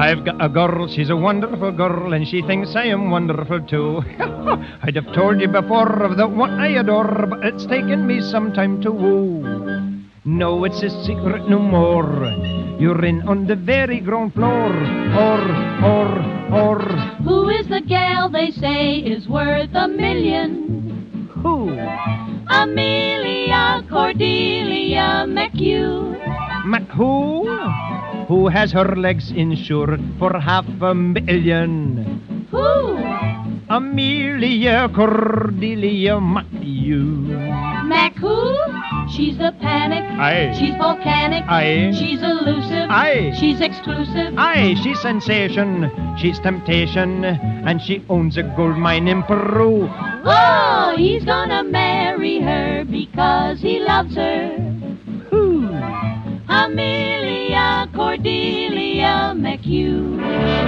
I've got a girl, she's a wonderful girl, and she thinks I am wonderful too. I'd have told you before of the one I adore, but it's taken me some time to woo. No, it's a secret no more. You're in on the very ground floor. Or. Who is the gal they say is worth $1 million? Who? Amelia Cordelia McHugh. Who? Who has her legs insured for $500,000? Who? Amelia Cordelia McHugh. Mac who? She's the panic. Aye. She's volcanic. Aye. She's elusive. Aye. She's exclusive. Aye, she's sensation, she's temptation, and she owns a gold mine in Peru. Oh, he's gonna marry her because he loves her. Who? Amelia Cordelia McHugh.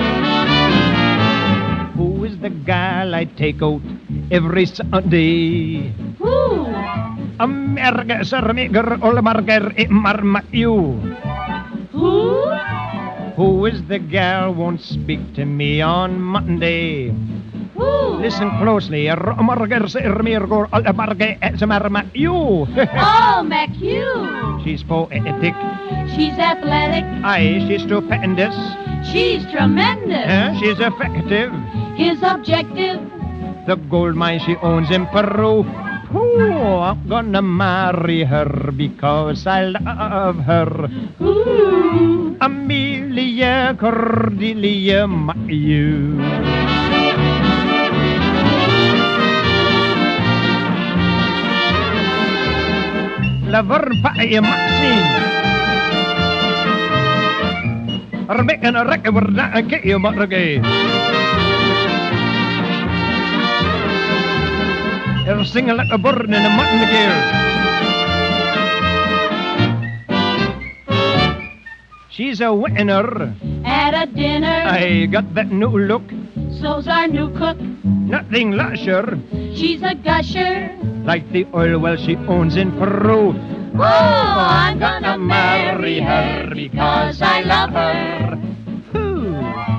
Who is the gal I take out every Sunday? Who? America, Sir Meager, Olmarger, Marmayu. Who? Who is the gal won't speak to me on Monday? Who? Listen closely. Marger, Sir Meager, Olmarger, Marmayu. Oh, McHugh. She's poetic. She's athletic. Aye, she's stupendous. She's tremendous. She's effective. His objective. The gold mine she owns in Peru. Ooh, I'm gonna marry her because I love her. Ooh. Amelia Cordelia McHugh. Laverne Paya Maxine. Rebecca and Rebecca were not a gay margay. They're singing like a bird in a mutton gear. She's a winner. At a dinner. I got that new look. So's our new cook. Nothing lusher. She's a gusher. Like the oil well she owns in Peru. Oh, I'm gonna marry her because I love her. Who?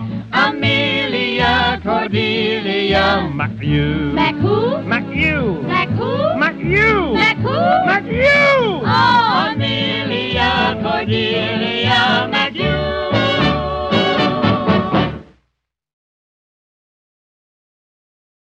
Amelia Cordelia McHugh. Mac who? McHugh.